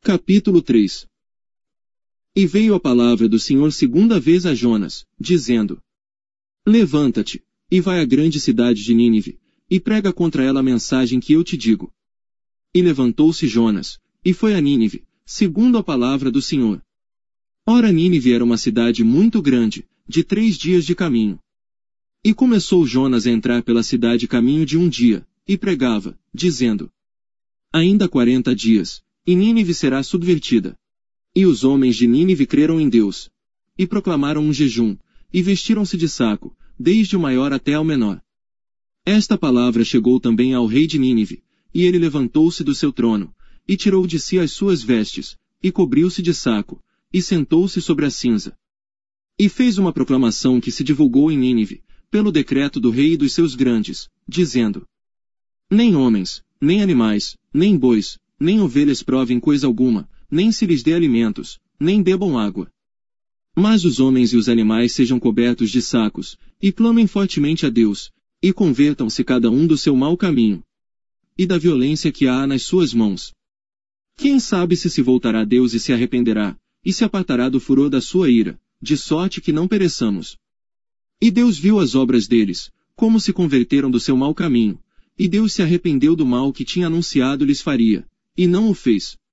Capítulo 3. E veio a palavra do Senhor segunda vez a Jonas, dizendo: Levanta-te, e vai à grande cidade de Nínive, e prega contra ela a mensagem que eu te digo. E levantou-se Jonas, e foi a Nínive, segundo a palavra do Senhor. Ora, Nínive era uma cidade muito grande, de 3 dias de caminho. E começou Jonas a entrar pela cidade caminho de 1 dia, e pregava, dizendo: Ainda 40 dias, e Nínive será subvertida. E os homens de Nínive creram em Deus. E proclamaram um jejum, e vestiram-se de saco, desde o maior até ao menor. Esta palavra chegou também ao rei de Nínive, e ele levantou-se do seu trono, e tirou de si as suas vestes, e cobriu-se de saco, e sentou-se sobre a cinza. E fez uma proclamação que se divulgou em Nínive, pelo decreto do rei e dos seus grandes, dizendo: Nem homens, nem animais, nem bois, nem ovelhas provem coisa alguma, nem se lhes dê alimentos, nem bebam água. Mas os homens e os animais sejam cobertos de sacos, e clamem fortemente a Deus, e convertam-se cada um do seu mau caminho, e da violência que há nas suas mãos. Quem sabe se voltará a Deus e se arrependerá, e se apartará do furor da sua ira, de sorte que não pereçamos. E Deus viu as obras deles, como se converteram do seu mau caminho, e Deus se arrependeu do mal que tinha anunciado lhes faria, e não o fez.